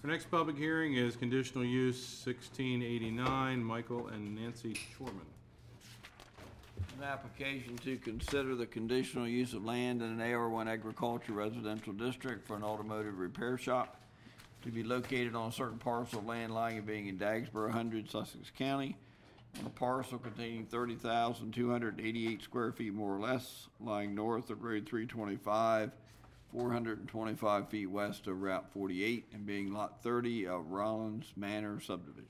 Our next public hearing is conditional use 1689, Michael and Nancy Shorman. An application to consider the conditional use of land in an AR1 agriculture residential district for an automotive repair shop to be located on a certain parcel of land lying and being in Dagsboro 100, Sussex County, on a parcel containing 30,288 square feet more or less, lying north of Road 325, 425 feet west of Route 48, and being Lot 30 of Rollins Manor subdivision.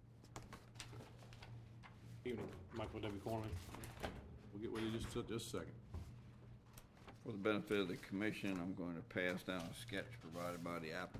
Evening, Michael W. Corman. We'll get with you just a second. For the benefit of the commission, I'm going to pass down a sketch provided by the applicant.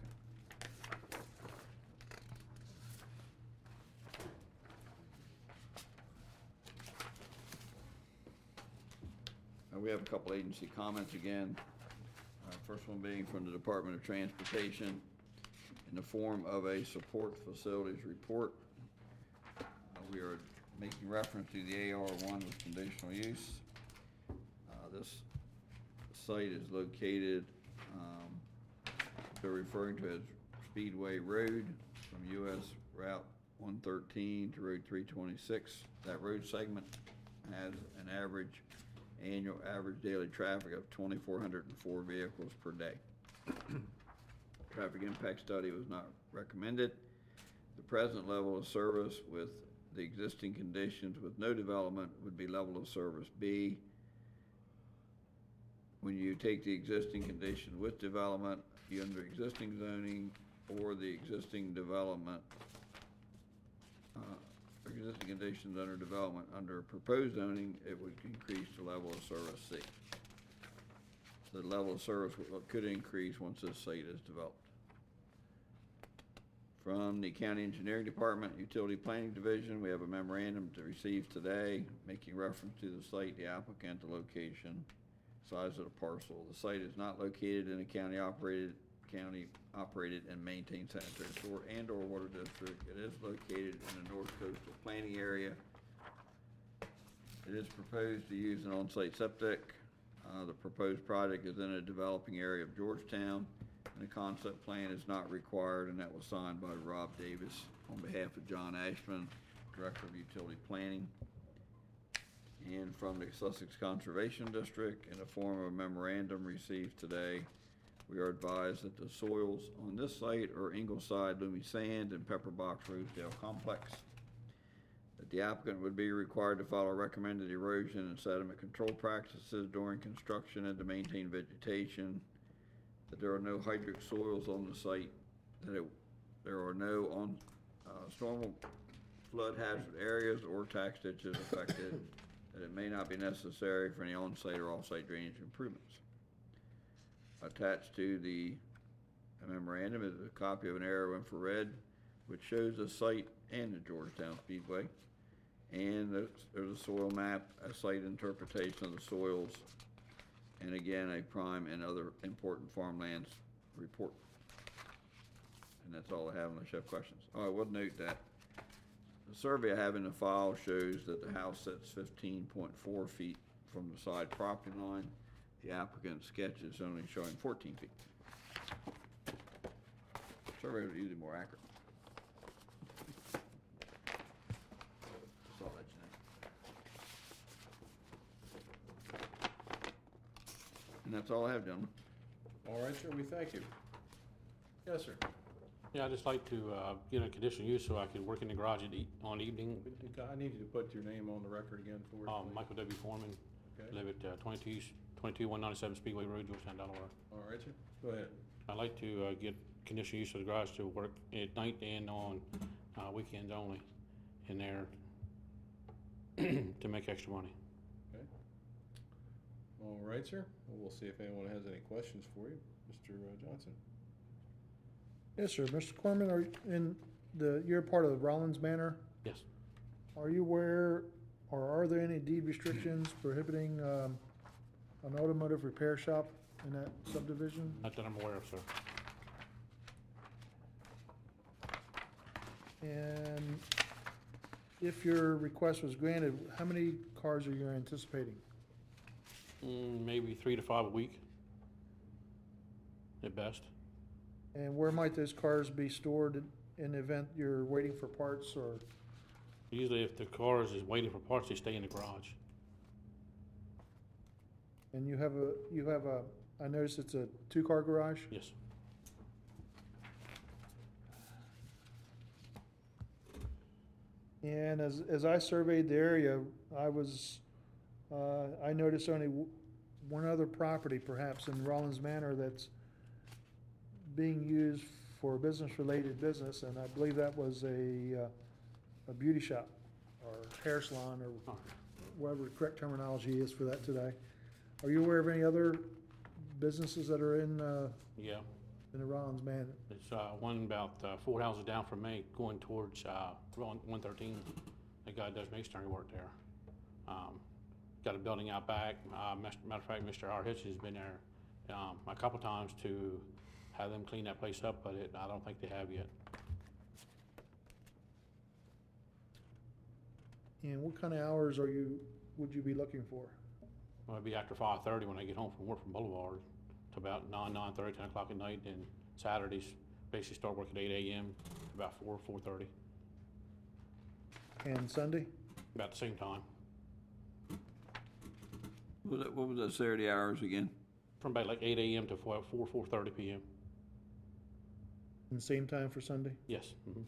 We have a couple agency comments again. First one being from the Department of Transportation in the form of a support facilities report. We are making reference to the AR1 with conditional use. This site is located, they're referring to as Speedway Road from US Route 113 to Road 326. That road segment has an annual average daily traffic of 2,404 vehicles per day. Traffic impact study was not recommended. The present level of service with the existing conditions with no development would be level of service B. When you take the existing condition with development, you under existing zoning or the existing development, existing conditions under development under proposed zoning, it would increase the level of service C. So the level of service could increase once this site is developed. From the County Engineering Department, Utility Planning Division, we have a memorandum to receive today making reference to the site, the applicant, the location, size of the parcel. The site is not located in a county operated and maintained sanitary sewer and or water district. It is located in the North Coastal Planning Area. It is proposed to use an on-site septic. The proposed project is in a developing area of Georgetown, and the concept plan is not required, and that was signed by Rob Davis on behalf of John Ashman, Director of Utility Planning. And from the Sussex Conservation District, in the form of a memorandum received today, we are advised that the soils on this site are Ingleside, Loomy Sand, and Pepperbox Rosedale Complex. That the applicant would be required to follow recommended erosion and sediment control practices during construction and to maintain vegetation. That there are no hydric soils on the site. That there are no storm flood hazard areas or tax ditches affected. That it may not be necessary for any on-site or off-site drainage improvements. Attached to the memorandum is a copy of an aerial infrared which shows the site and the Georgetown Speedway. And there's a soil map, a site interpretation of the soils, and again, a prime and other important farmlands report. And that's all I have unless you have questions. Oh, I will note that the survey I have in the file shows that the house sits 15.4 feet from the side property line. The applicant's sketch is only showing 14 feet. Survey is usually more accurate. Just thought I'd let you know. And that's all I have, gentlemen. All right, sir, we thank you. Yes, sir. Yeah, I'd just like to get a conditional use so I could work in the garage on evening. I need you to put your name on the record again for us, please. Michael W. Foreman, Okay. live at 22197 Speedway Road, Georgetown, Delaware. All right, sir. Go ahead. I'd like to get conditional use of the garage to work at night and on weekends only in there to make extra money. Okay. All right, sir. Well, we'll see if anyone has any questions for you. Mr. Johnson. Yes, sir. Mr. Corman, you're part of the Rollins Manor. Yes. Are you aware, or are there any deed restrictions prohibiting an automotive repair shop in that subdivision? Not that I'm aware of, sir. And if your request was granted, how many cars are you anticipating? Maybe 3 to 5 a week, at best. And where might those cars be stored in the event you're waiting for parts or? Usually if the cars is waiting for parts, they stay in the garage. And you have a, I noticed it's a 2-car garage? Yes. And as I surveyed the area, I noticed only one other property perhaps in Rollins Manor that's being used for business-related business, and I believe that was a beauty shop or hair salon or whatever the correct terminology is for that today. Are you aware of any other businesses that are in Yeah. the Rollins Manor? It's one about 4 houses down from me, going towards 113. The guy does masonry work there. Got a building out back. Matter of fact, Mr. R. Hitchens has been there a couple times to have them clean that place up, but I don't think they have yet. And what kind of hours would you be looking for? Well, it'd be after 5:30 when I get home from work from Boulevard to about 9:30, 10 o'clock at night. And Saturdays, basically start work at 8 a.m. to about 4:30, And Sunday? about the same time. What was that Saturday hours again? From about like 8 a.m. to 4:30 p.m. And same time for Sunday? Yes. Mm-hmm.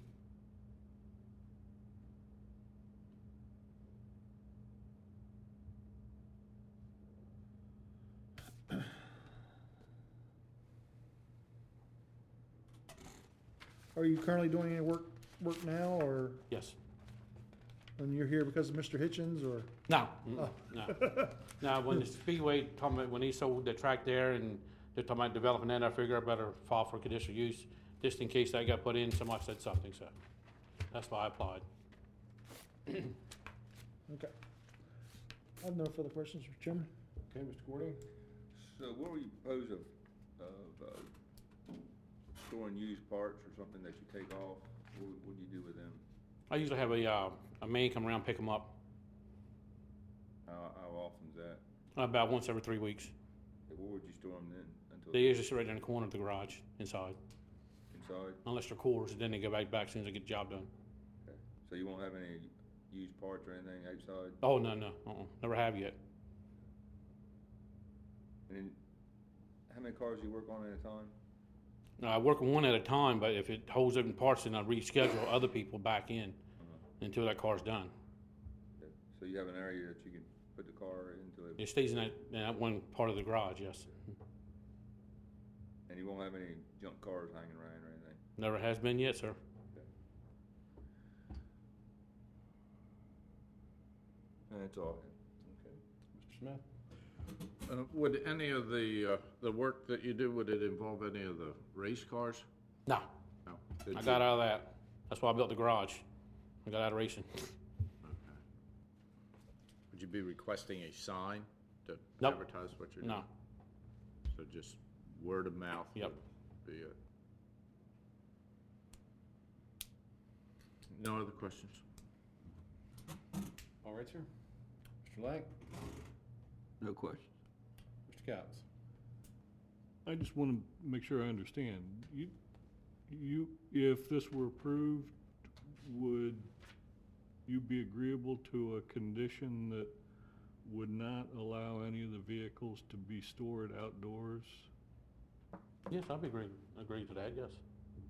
Are you currently doing any work now, or, Yes. and you're here because of Mr. Hitchens, or? No. Oh. No. No, when the Speedway, when he sold the track there and they're talking about developing that, I figured I better file for conditional use, just in case that got put in, somebody said something, so that's why I applied. Okay. I have no further questions, Mr. Chairman. Okay, Mr. Gordon? So what were you propose of storing used parts or something that you take off? What do you do with them? I usually have a man come around, pick them up, How often is that? about once every 3 weeks. Where would you store them then? Until They usually sit right in the corner of the garage, inside, inside? unless they're cores, then they go back as soon as I get the job done. Okay. So you won't have any used parts or anything outside? Oh, no, never have yet. And then, how many cars do you work on at a time? I work one at a time, but if it holds open parts, then I reschedule other people back in until that car's done. Okay. So you have an area that you can put the car into it, It stays in that one part of the garage, yes. and you won't have any junk cars hanging around or anything? Never has been yet, sir. That's all. Okay. Mr. Smith? Would any of the work that you do, would it involve any of the race cars? No, No. I got out of that. That's why I built the garage. I got out of racing. Okay. Would you be requesting a sign to Nope. advertise what you're doing? No, So just word of mouth? Yep. would be it. No other questions? All right, sir. Mr. Lang? No questions. Mr. Coutts? I just want to make sure I understand. If this were approved, would you be agreeable to a condition that would not allow any of the vehicles to be stored outdoors? yes, I'd be agree to that, yes.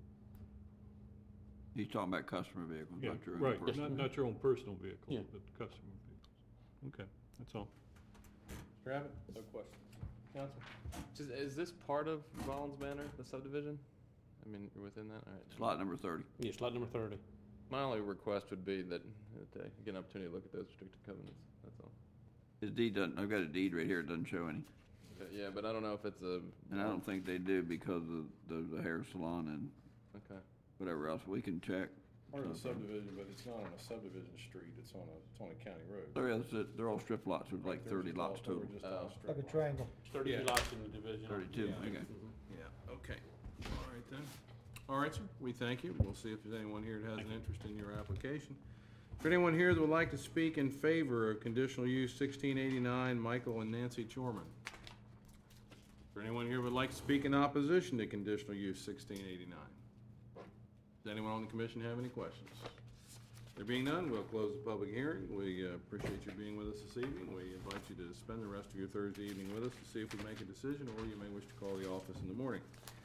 He's talking about customer vehicles, Yeah, not your own right, personal. not your own personal vehicles, Yeah. but customer vehicles. Okay, that's all. Mr. Abbott? No questions. Counsel? Is this part of Rollins Manor, the subdivision? I mean, you're within that? All right. It's lot number 30. Yes, lot number 30. My only request would be that I get an opportunity to look at those restricted covenants, that's all. His deed doesn't, I've got a deed right here, it doesn't show any. Yeah, but I don't know if it's a. And I don't think they do because of the hair salon and Okay. whatever else. We can check. Part of the subdivision, but it's not on a subdivision street, it's on a county road. They're all strip lots, there's like They're 30 just lots all- total. they're just all Oh. strip Like a lots. triangle. There's 32 Yeah. lots in the division. 32, Yeah. okay. Yeah, okay. All right then. All right, sir, we thank you. We'll see if there's anyone here that has an interest in your application. If anyone here that would like to speak in favor of conditional use 1689, Michael and Nancy Chorman. If there anyone here who would like to speak in opposition to conditional use 1689? Does anyone on the commission have any questions? There being none, we'll close the public hearing. We appreciate you being with us this evening. We invite you to spend the rest of your Thursday evening with us to see if we make a decision, or you may wish to call the office in the morning.